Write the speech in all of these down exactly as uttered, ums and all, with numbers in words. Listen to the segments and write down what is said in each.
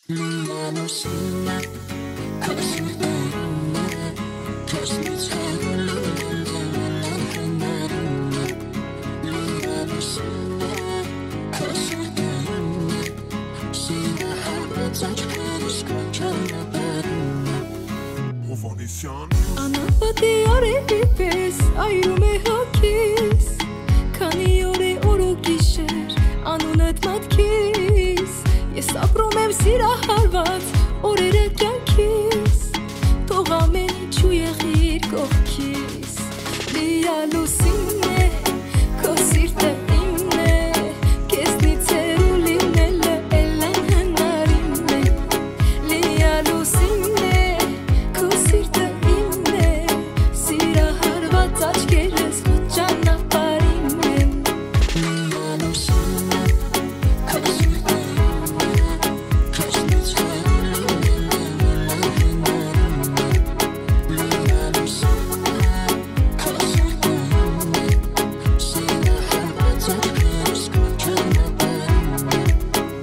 Անապատի արևի պես այրում է հոգիս, քանի օր է օր ու գիշեր անունդ մատքիս, ես ապրում եմ սիրահարված օրերը կյանքիս, թող ամեն ինչ ու եղիր կողքիս, լիա լուսինն է, քո սիրտը իմն է, քեզնից հեռու լինելը էլ անհնարին է, լիա լուսինն է, քո սիրտը իմն է, սիրահարված աչքերս քո ճանապարհին են, լիա լուսինն է, քո սիրտը իմն է, քեզնից հեռու լինելը էլ անհնարին է, լիա լուսինն է, քո սիրտը իմն է, սիրահարված աչքերս քո ճանապարհին են,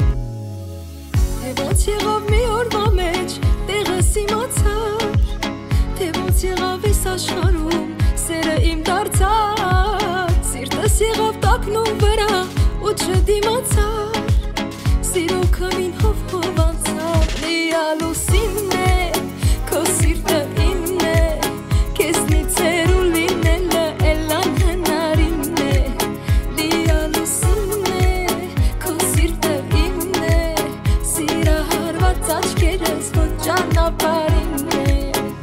թե ոնց եղավ մի օրվա մեջ տեղս իմացար, թե ոնց եղավ այս աշխարհում սերը իմ դարձար, սիրտս եղավ տակնում վրա ու չդիմացար, սիրո քամին հով-հով անցավ, լիա լուսինն է, քո սիրտը իմն է, քեզնից հեռու լինելը էլ անհնարին է, լիա լուսինն է, քո սիրտը իմն է, սիրահարված աչքերս քո ճանապարհին է,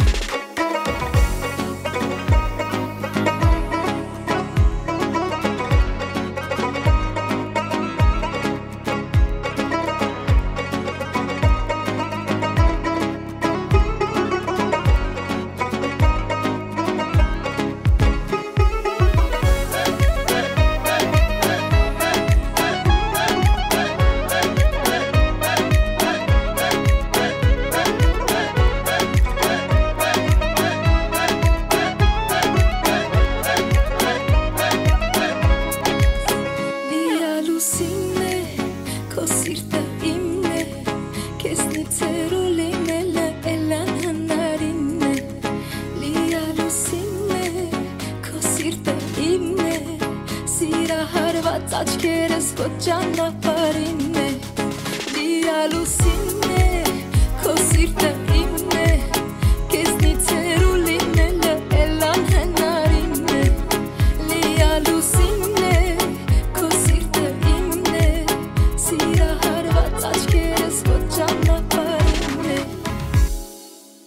լիա լուսինն է, քո սիրտը իմն է, քեզնից հեռու լինելը էլ անհնարին է, լիա լուսինն է, քո սիրտը իմն է, սիրահարված աչքերս քո ճանապարհին է, լիա լուսինն